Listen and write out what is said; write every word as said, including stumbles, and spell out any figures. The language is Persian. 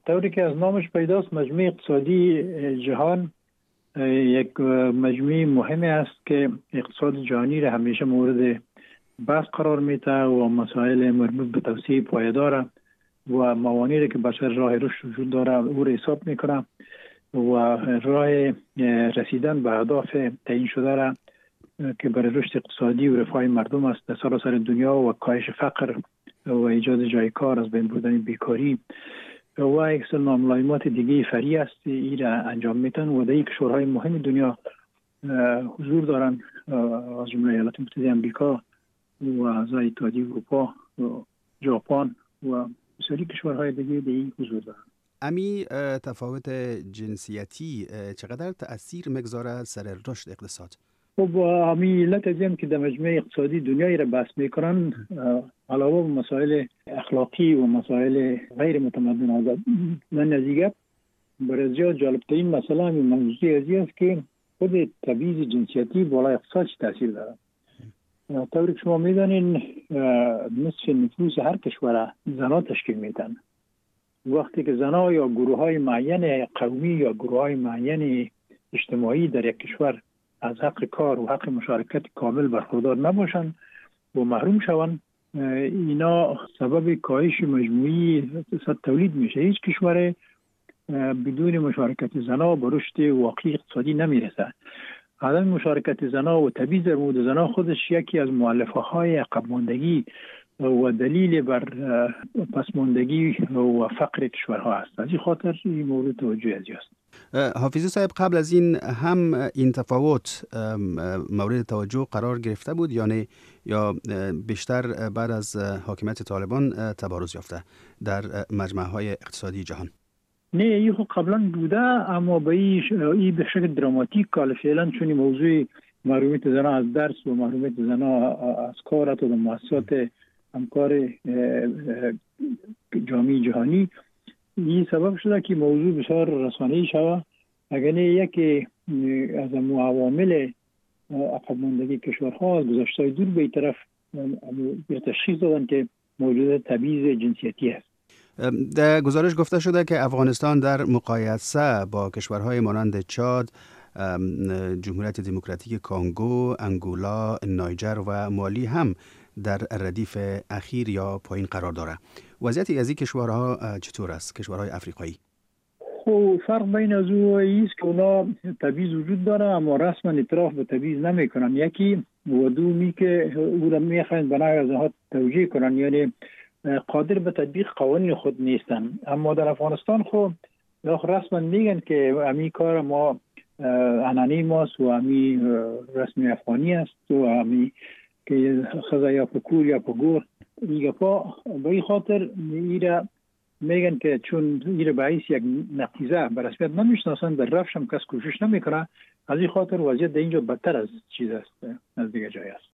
طوری که از نامش پیداست مجمع اقتصادی جهان یک مجمع مهمی است که اقتصاد جهانی را همیشه مورد بحث قرار میده و مسائل مربوط به توسعه پایدار و موانعی را که بشر راه رشد وجود داره او را حساب میکنه و راه رسیدن به اهداف تعیین شده را که برای رشد اقتصادی و رفاه مردم است در سراسر دنیا و کاهش فقر و ایجاد جای کار، از بین بردن بیکاری و یک سری معاملات دیگه فری است این را انجام میتن و در یک کشورهای مهم دنیا حضور دارن، از جمله ایالات متحده آمریکا و اعضای اتحادیه اروپا و ژاپن و بسیاری کشورهای دیگه در این حضور دارن. امی تفاوت جنسیتی چقدر تأثیر مگذاره سر رشد اقتصاد؟ خب امی علت ازیم که در مجمع اقتصادی دنیایی را بحث میکنن علاوه بر مسائل اخلاقی و مسائل غیر متمدن من نزدیک برای زیاد جالبترین مسئله همین موضوع ازی است که خود تبعیض جنسیتی بالای اقتصاد چه تاثیر داره. طوری که شما میدانین نصف نفوس هر کشور زنها تشکیل میدن. وقتی که زنها یا گروه های معین قومی یا گروه های معین اجتماعی در یک کشور از حق کار و حق مشارکت کامل برخوردار نباشن و محروم شوند، اینا سبب کاهش مجموعی اقتصاد تولید میشه. هیچ کشور بدون مشارکت زنها به رشد واقعی اقتصادی نمیرسه. عدم مشارکت زنها و تبعیض در مورد زنها خودش یکی از مؤلفه های عقب ماندگی و دلیل بر پسماندگی و فقر کشورها است. از این خاطر این مورد توجه ازی است. حافظی صاحب، قبل از این هم این تفاوت مورد توجه قرار گرفته بود یا نه، یا بیشتر بعد از حاکمیت طالبان تبارز یافته در مجمع‌های اقتصادی جهان؟ نه، این خب قبلا بوده، اما به این به شکل دراماتیک کال فعلا چون موضوع محرومیت زنها از درس و محرومیت زنها از کار و مؤسسات همکار جامعه جهانی این سبب شده که موضوع بسیار رسانه‌ای شود. اگر نه یکی از عوامل عقب ماندگی کشورها از گذشته دور به این طرف به تشخیص دادن که موجود تبعیض جنسیتی است. در گزارش گفته شده که افغانستان در مقایسه با کشورهای مانند چاد، جمهوریت دموکراتیک کانگو، انگولا، نایجر و مالی هم در ردیف اخیر یا پایین قرار داره. وضعیت از این کشورها چطور است؟ کشورهای افریقایی. خب فرق بین از او است که اونا تبعیض وجود داره اما رسما اعتراف به تبعیض نمیکنن. یکی و دومی که او را میخواین بنای از آنها توجیه کنن، یعنی قادر به تطبیق قوانین خود نیستن. اما در افغانستان خب رسما میگن که امی کار ما عنعنه ماست و امی رسمی افغانی است و امی که خزا یا پکور یا پگور ایگه پا به این خاطر ایره میگن که چون ایره باعث یک نقیزه به رسمیت نمیشناسن در رفش هم کس کوشش نمیکنه. از این خاطر وضعیت در اینجا بدتر از چیز است، از دیگه جای است.